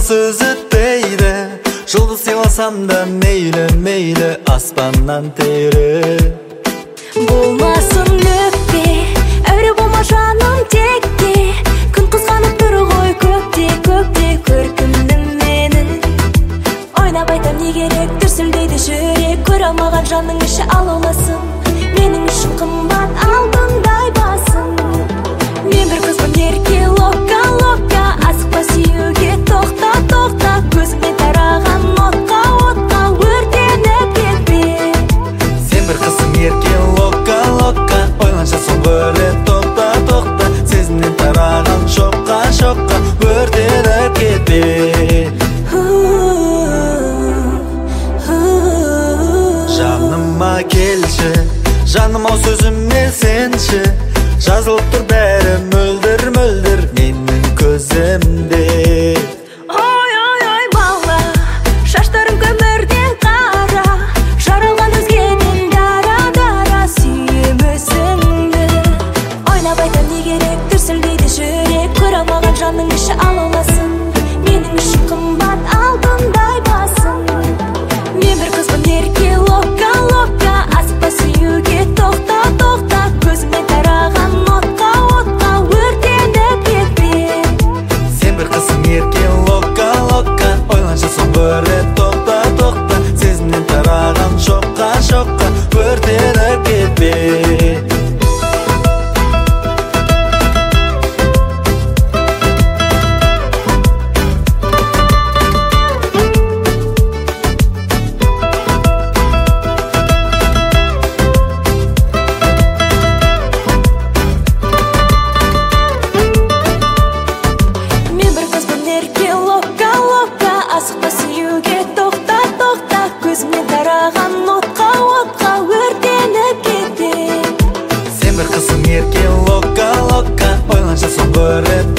сөз өтпейді. Жұлдыз сыйласам да мейлі, мейлі, аспаннан тері. Болмасын өкпе, әуре болма жаным текте. Күн қызғанып тұр ғой көкте, көкте көркімді мені. Ойнап айтам не керек, дүрсілдейді жүрек. Көре алмаған жанның іші алауласын. Менің үшін қымбат алтындай басын. Мен бір қызбын ерке, лока, лока. Асықпа сүюге, тоқта, тоқта. Көзімнен тараған отқа, отқа өртеніп кетпе. Сен бір қызсың ерке, лока, лока. Ойланша соңғы рет, тоқта, тоқта. Сезімнен тараған шоққа, шоққа өртеніп кетпе. Жаныма келші, жаным ау сөзіме сенші. Жазылып тұр бәрі мөлдір, мөлдір менің көзімде. Ой, ой, ой, бала, шаштарың көмірден қара. Жаралған өзгеден дара, дара сүйем өзіңді. Ойнап айтам не керек, дүрсілдейді жүрек. Көре алмаған жанның іші алауласын. Менің үшін қымбат алтындай басын. Мен бір қызбын ерке, лока, лока. Асықпа сүюге, тоқта, тоқта. Көзімнен тараған отқа, отқа өртеніп кетпе. Сен бір қызсың ерке, лока, лока. Ойланша соңғы рет, тоқта, тоқта. Сезімнен тараған шоққа, шоққа өртеніп кетпе. Асықпа сүюге, тоқта, тоқта. Көзімнен тараған отқа, отқа өртеніп кетпе. Сен бір қызсың ерке, лока, лока. Ойланша соңғы рет,